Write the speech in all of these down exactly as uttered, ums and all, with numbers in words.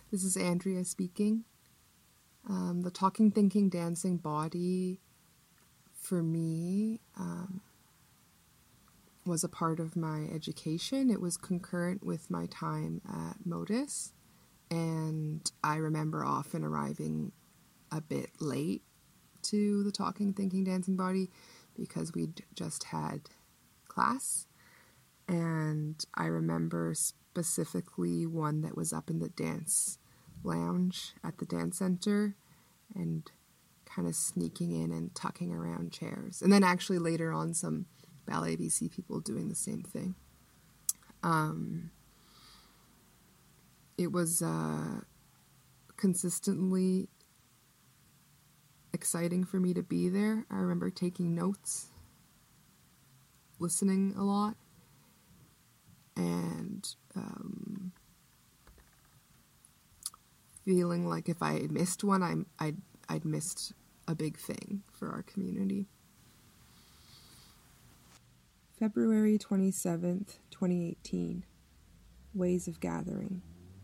This is Andrea speaking. Um, the Talking, Thinking, Dancing Body, for me, um, was a part of my education. It was concurrent with my time at Modis, and I remember often arriving a bit late to the Talking, Thinking, Dancing Body because we'd just had class. And I remember specifically one that was up in the dance lounge at the dance center and kind of sneaking in and tucking around chairs. And then actually later on some Ballet B C people doing the same thing. Um, it was uh, consistently exciting for me to be there. I remember taking notes, listening a lot, and um, feeling like if I had missed one, I, I'd, I'd missed a big thing for our community. February twenty-seventh, twenty eighteen. Ways of Gathering.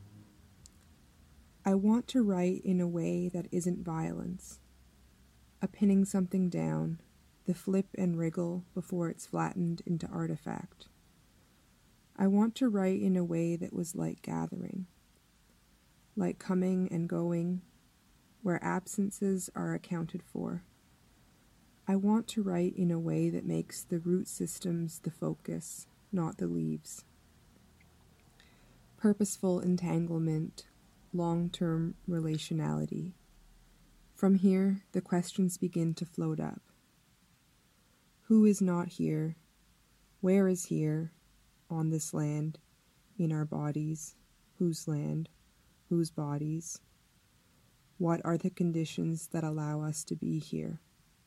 I want to write in a way that isn't violence. A pinning something down, the flip and wriggle before it's flattened into artifact. I want to write in a way that was like gathering, like coming and going, where absences are accounted for. I want to write in a way that makes the root systems the focus, not the leaves. Purposeful entanglement, long-term relationality. From here, the questions begin to float up. Who is not here? Where is here? On this land, in our bodies, whose land, whose bodies? What are the conditions that allow us to be here?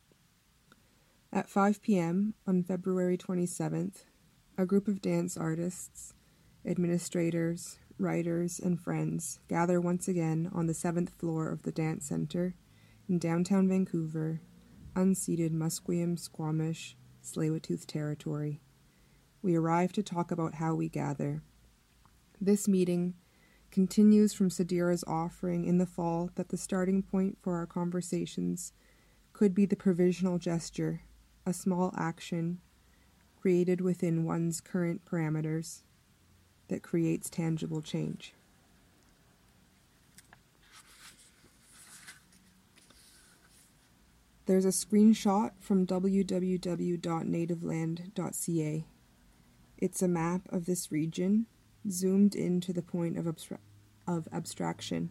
At five p.m. on February twenty-seventh, a group of dance artists, administrators, writers, and friends gather once again on the seventh floor of the Dance Center in downtown Vancouver, unceded Musqueam, Squamish, Tsleil-Waututh territory. We arrive to talk about how we gather. This meeting continues from Sadira's offering in the fall that the starting point for our conversations could be the provisional gesture, a small action created within one's current parameters that creates tangible change. There's a screenshot from w w w dot native land dot c a. It's a map of this region, zoomed in to the point of, abstra- of abstraction.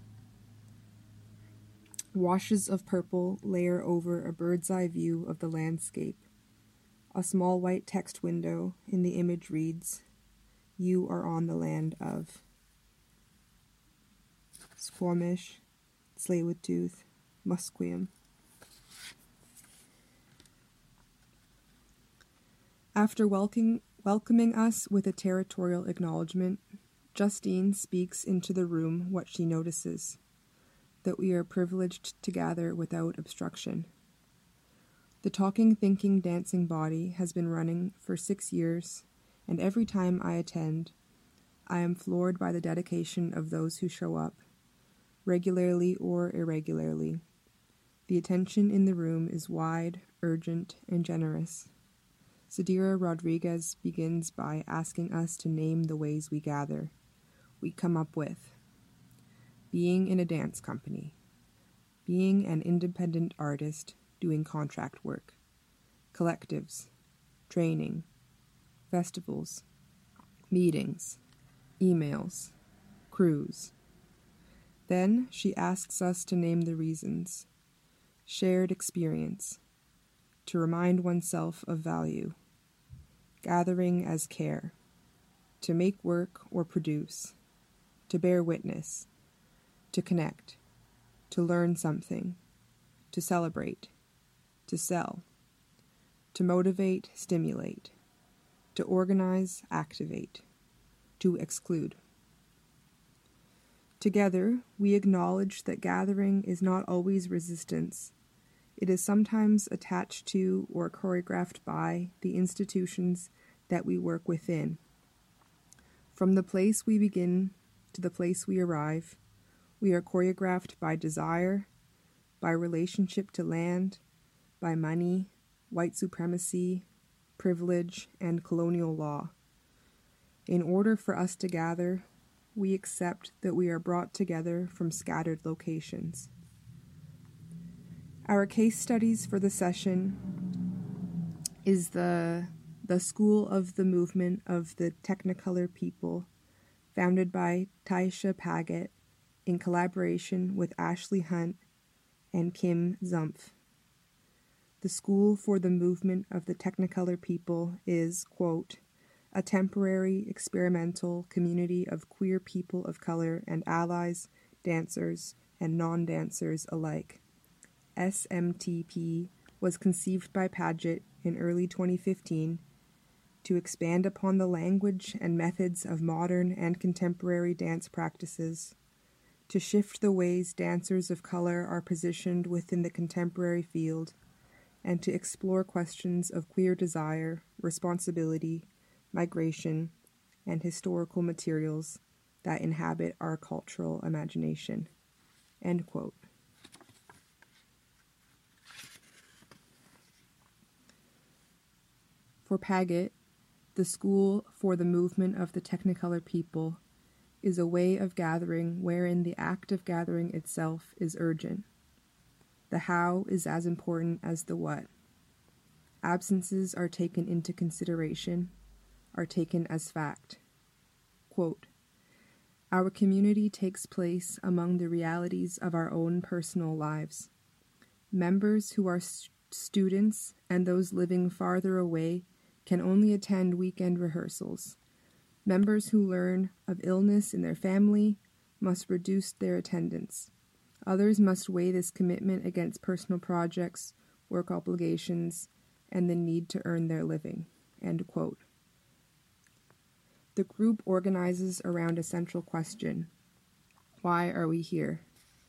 Washes of purple layer over a bird's-eye view of the landscape. A small white text window in the image reads, "You are on the land of Squamish, Tsleil-Waututh, Musqueam." After welcoming Welcoming us with a territorial acknowledgement, Justine speaks into the room what she notices, that we are privileged to gather without obstruction. The Talking, Thinking, Dancing Body has been running for six years, and every time I attend, I am floored by the dedication of those who show up, regularly or irregularly. The attention in the room is wide, urgent, and generous. Sadira Rodriguez begins by asking us to name the ways we gather. We come up with being in a dance company, being an independent artist doing contract work, collectives, training, festivals, meetings, emails, crews. Then she asks us to name the reasons, shared experience, to remind oneself of value, gathering as care, to make work or produce, to bear witness, to connect, to learn something, to celebrate, to sell, to motivate, stimulate, to organize, activate, to exclude. Together, we acknowledge that gathering is not always resistance. It is sometimes attached to or choreographed by the institutions that we work within. From the place we begin to the place we arrive, We are choreographed by desire, by relationship to land, by money, white supremacy, privilege, and colonial law. In order for us to gather, we accept that we are brought together from scattered locations. Our case studies for the session is the, the School of the Movement of the Technicolor People, founded by Taisha Paget in collaboration with Ashley Hunt and Kim Zumpf. The School for the Movement of the Technicolor People is, quote, a temporary experimental community of queer people of color and allies, dancers, and non-dancers alike. S M T P was conceived by Paget in early twenty fifteen to expand upon the language and methods of modern and contemporary dance practices, to shift the ways dancers of color are positioned within the contemporary field, and to explore questions of queer desire, responsibility, migration, and historical materials that inhabit our cultural imagination. End quote. For Paget, the School for the Movement of the Technicolor People is a way of gathering wherein the act of gathering itself is urgent. The how is as important as the what. Absences are taken into consideration, are taken as fact. Quote, our community takes place among the realities of our own personal lives. Members who are st- students and those living farther away can only attend weekend rehearsals. Members who learn of illness in their family must reduce their attendance. Others must weigh this commitment against personal projects, work obligations, and the need to earn their living. End quote. The group organizes around a central question. Why are we here?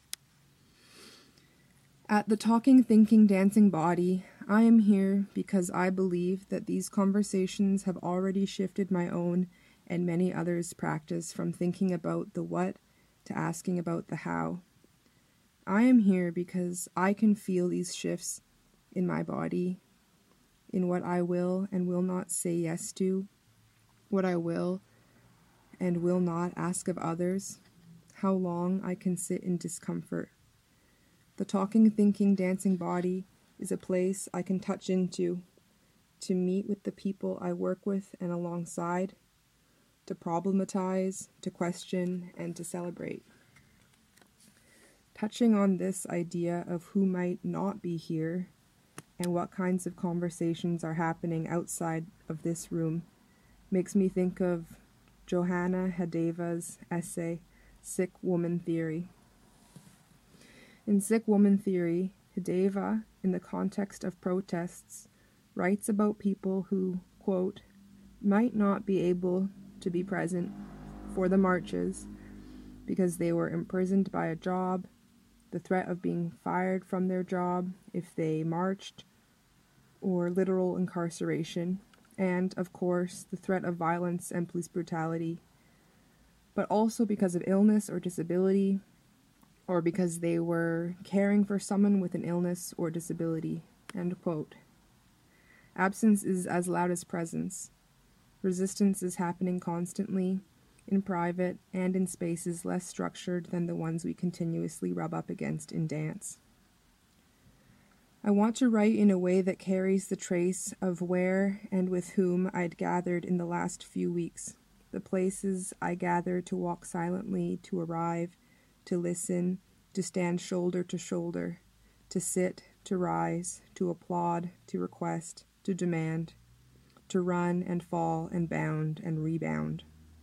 At the Talking, Thinking, Dancing Body, I am here because I believe that these conversations have already shifted my own and many others' practice from thinking about the what to asking about the how. I am here because I can feel these shifts in my body, in what I will and will not say yes to, what I will and will not ask of others, how long I can sit in discomfort. The Talking, Thinking, Dancing Body is a place I can touch into, to meet with the people I work with and alongside, to problematize, to question, and to celebrate. Touching on this idea of who might not be here and what kinds of conversations are happening outside of this room makes me think of Johanna Hadeva's essay, Sick Woman Theory. In Sick Woman Theory, Hadeva, in the context of protests, writes about people who, quote, might not be able to be present for the marches because they were imprisoned by a job, the threat of being fired from their job if they marched, or literal incarceration, and, of course, the threat of violence and police brutality, but also because of illness or disability, or because they were caring for someone with an illness or disability. End quote. Absence is as loud as presence. Resistance is happening constantly, in private and in spaces less structured than the ones we continuously rub up against in dance. I want to write in a way that carries the trace of where and with whom I'd gathered in the last few weeks, the places I gathered to walk silently, to arrive, to listen, to stand shoulder to shoulder, to sit, to rise, to applaud, to request, to demand, to run and fall and bound and rebound.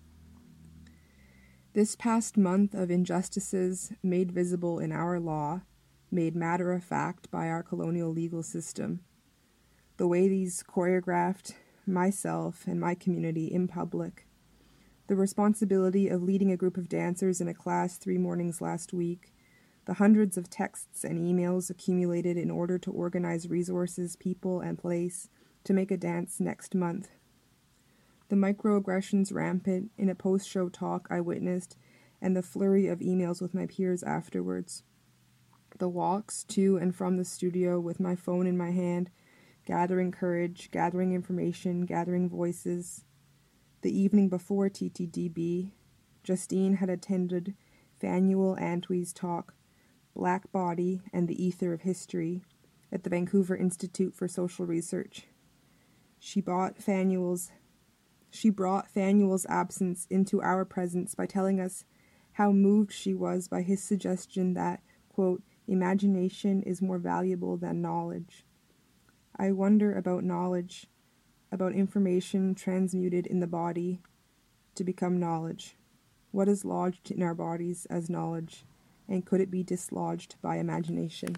This past month of injustices made visible in our law, made matter-of-fact by our colonial legal system, the way these choreographed myself and my community in public, the responsibility of leading a group of dancers in a class three mornings last week, the hundreds of texts and emails accumulated in order to organize resources, people, and place to make a dance next month. The microaggressions rampant in a post-show talk I witnessed and the flurry of emails with my peers afterwards. The walks to and from the studio with my phone in my hand, gathering courage, gathering information, gathering voices. The evening before T T D B, Justine had attended Faneuil Antwi's talk, Black Body and the Ether of History, at the Vancouver Institute for Social Research. She bought Faneuil's She brought Faneuil's absence into our presence by telling us how moved she was by his suggestion that, quote, imagination is more valuable than knowledge. I wonder about knowledge, about information transmuted in the body to become knowledge. What is lodged in our bodies as knowledge, and could it be dislodged by imagination?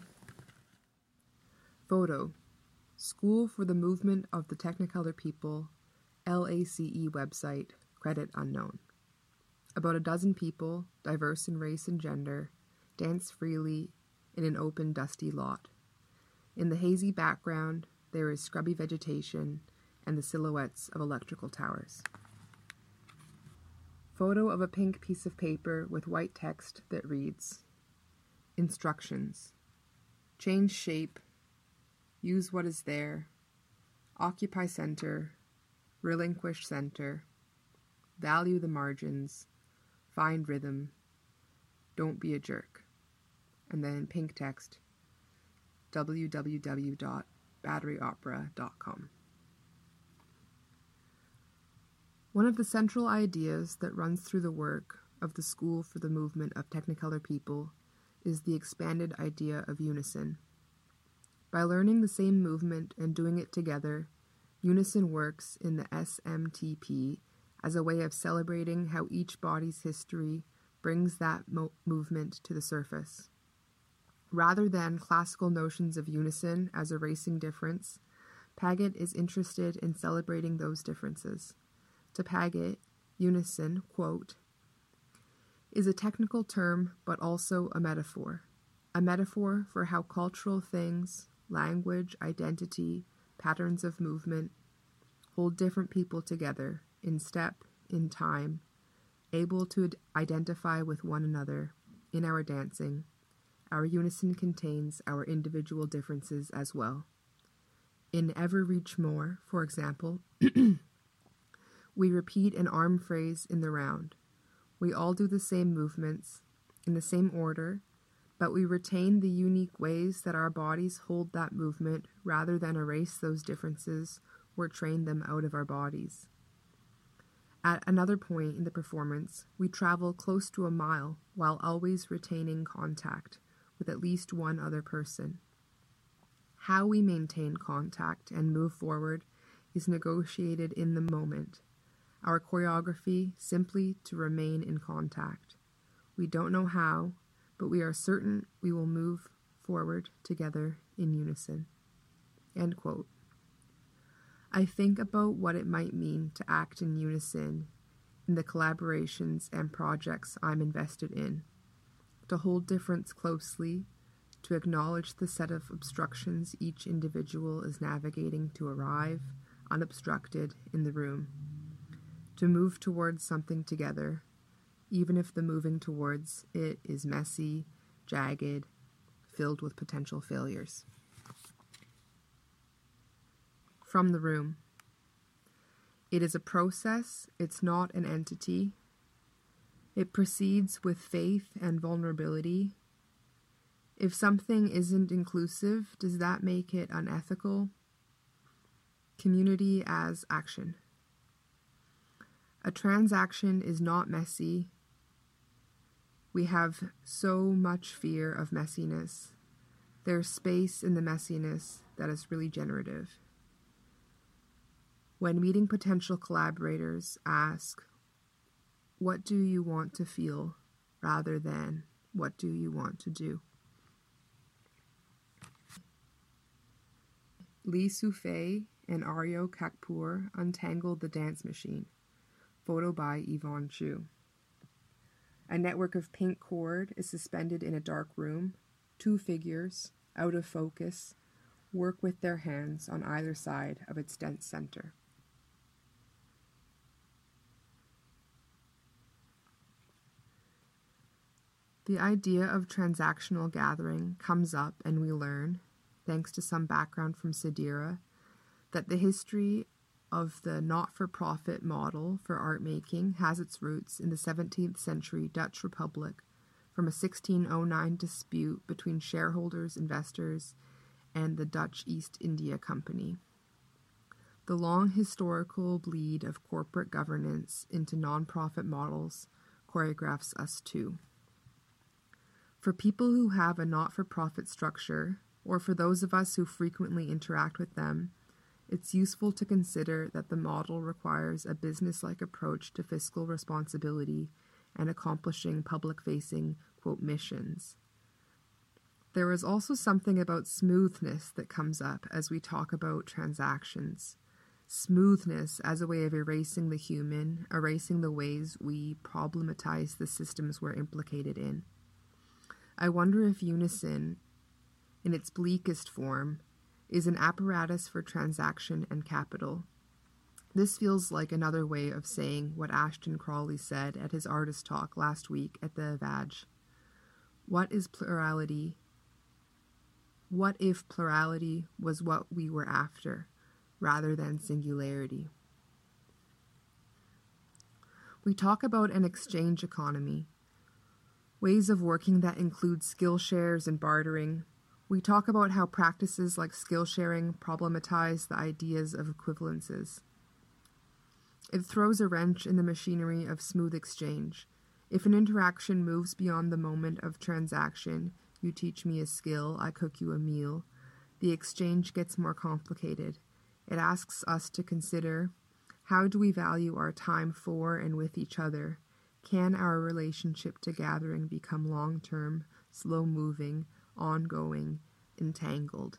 Photo. School for the Movement of the Technicolor People, L A C E website, credit unknown. About a dozen people, diverse in race and gender, dance freely in an open, dusty lot. In the hazy background, there is scrubby vegetation and the silhouettes of electrical towers. Photo of a pink piece of paper with white text that reads, Instructions. Change shape. Use what is there. Occupy center. Relinquish center. Value the margins. Find rhythm. Don't be a jerk. And then in pink text, w w w dot battery opera dot com. One of the central ideas that runs through the work of the School for the Movement of Technicolor People is the expanded idea of unison. By learning the same movement and doing it together, unison works in the S M T P as a way of celebrating how each body's history brings that mo- movement to the surface. Rather than classical notions of unison as erasing difference, Paget is interested in celebrating those differences. To Paget, unison, quote, is a technical term but also a metaphor. A metaphor for how cultural things, language, identity, patterns of movement hold different people together in step, in time, able to identify with one another in our dancing. Our unison contains our individual differences as well. In Ever Reach More, for example, we repeat an arm phrase in the round. We all do the same movements, in the same order, but we retain the unique ways that our bodies hold that movement rather than erase those differences or train them out of our bodies. At another point in the performance, we travel close to a mile while always retaining contact with at least one other person. How we maintain contact and move forward is negotiated in the moment. Our choreography simply to remain in contact. We don't know how, but we are certain we will move forward together in unison. End quote. I think about what it might mean to act in unison in the collaborations and projects I'm invested in, to hold difference closely, to acknowledge the set of obstructions each individual is navigating to arrive, unobstructed, in the room, to move towards something together, even if the moving towards it is messy, jagged, filled with potential failures. From the room. It is a process, it's not an entity. It proceeds with faith and vulnerability. If something isn't inclusive, does that make it unethical? Community as action. A transaction is not messy. We have so much fear of messiness. There's space in the messiness that is really generative. When meeting potential collaborators, ask, what do you want to feel, rather than what do you want to do? Lee Soufei and Aryo Kakpour untangled the dance machine. Photo by Yvonne Chu. A network of pink cord is suspended in a dark room. Two figures, out of focus, work with their hands on either side of its dense center. The idea of transactional gathering comes up, and we learn, thanks to some background from Sidira, that the history of the not-for-profit model for art making has its roots in the seventeenth century Dutch Republic from a sixteen oh nine dispute between shareholders, investors, and the Dutch East India Company. The long historical bleed of corporate governance into non-profit models choreographs us too. For people who have a not-for-profit structure, or for those of us who frequently interact with them, it's useful to consider that the model requires a business-like approach to fiscal responsibility and accomplishing public-facing, quote, missions. There is also something about smoothness that comes up as we talk about transactions. Smoothness as a way of erasing the human, erasing the ways we problematize the systems we're implicated in. I wonder if unison, in its bleakest form, is an apparatus for transaction and capital. This feels like another way of saying what Ashton Crawley said at his artist talk last week at the Vag. What is plurality? What if plurality was what we were after, rather than singularity? We talk about an exchange economy, ways of working that include skill shares and bartering. We talk about how practices like skill sharing problematize the ideas of equivalences. It throws a wrench in the machinery of smooth exchange. If an interaction moves beyond the moment of transaction, you teach me a skill, I cook you a meal, the exchange gets more complicated. It asks us to consider, how do we value our time for and with each other? Can our relationship to gathering become long-term, slow-moving, ongoing, entangled?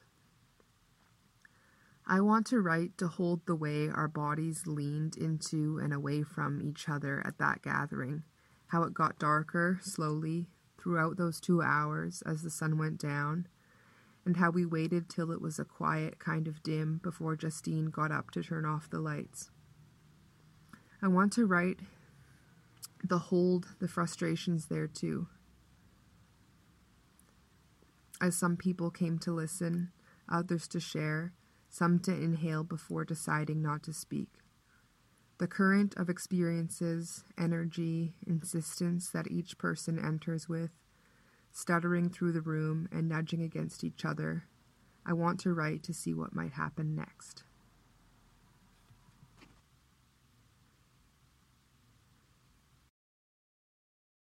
I want to write to hold the way our bodies leaned into and away from each other at that gathering, how it got darker, slowly, throughout those two hours as the sun went down, and how we waited till it was a quiet kind of dim before Justine got up to turn off the lights. I want to write the hold, the frustrations there too. As some people came to listen, others to share, some to inhale before deciding not to speak. The current of experiences, energy, insistence that each person enters with, stuttering through the room and nudging against each other. I want to write to see what might happen next.